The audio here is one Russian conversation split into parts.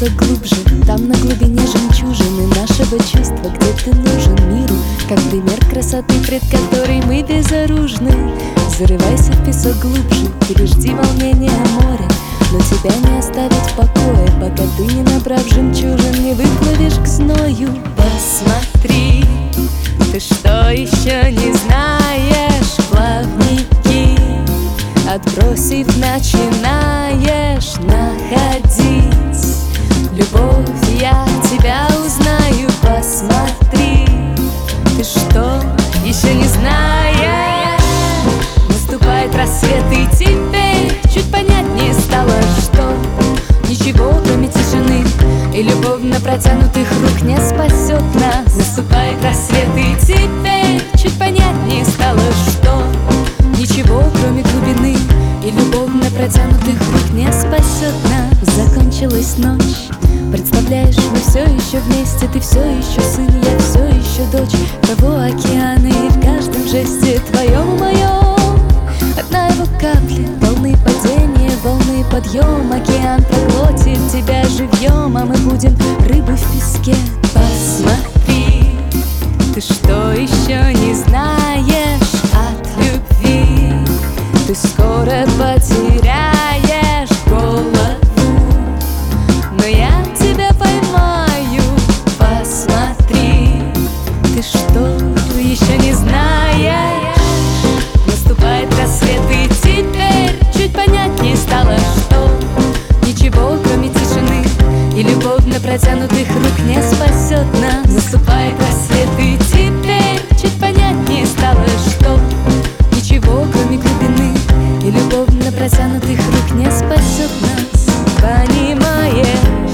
песок глубже, там на глубине жемчужины нашего чувства, где ты нужен миру, как пример красоты, пред которой мы безоружны. Зарывайся в песок глубже, пережди волнение моря, но тебя не оставить в покое, пока ты, не набрав жемчужин, не выплывешь к зною. Посмотри, ты что еще не знаешь? Плавники отбросив, начинаешь находить любовь, я тебя узнаю. Посмотри, ты что еще не знаешь? Наступает рассвет, и теперь чуть понятнее стало, что ничего, кроме тишины и любовно протянутых рук, не спасет нас. Наступает рассвет, и теперь чуть понятнее стало, что ничего, кроме глубины и любовно протянутых рук, не спасет нас. Закончилась ночь, представляешь, мы все еще вместе. Ты все еще сын, я все еще дочь того океана, и в каждом жесте твоем и моем одна его капля, волны падения, волны подъем. Океан проглотит тебя живьем, а мы будем рыбы в песке. Посмотри, ты что еще не знаешь от любви? Ты скоро потеряешь голову, но я тебя поймаю. Посмотри, ты что еще не знаешь? Наступает рассвет, и теперь чуть понятнее стало, что ничего, кроме тишины и любовно протянутых рук, не спасет нас. Наступает рассвет, и теперь чуть понятнее стало, что ничего, кроме глубины и любовно протянутых рук, не спасет нас. Понимаешь,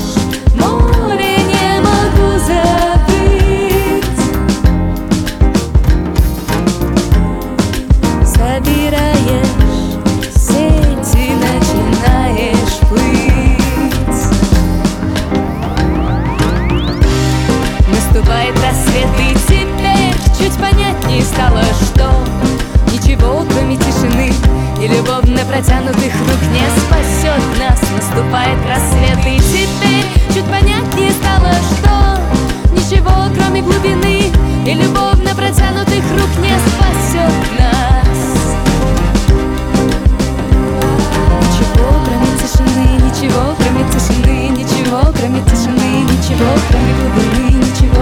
море не могу забыть. Собираешь сети, начинаешь плыть. Наступает рассвет, и теперь чуть понятнее стало, что ничего, кроме тишины и любовно протянутых рук, не спасет нас. Наступает рассвет, и теперь чуть понятнее стало, что ничего, кроме глубины и любовно протянутых рук, не спасет нас. Ничего, кроме тишины, ничего, кроме тишины, ничего, кроме тишины, ничего, кроме глубины, ничего.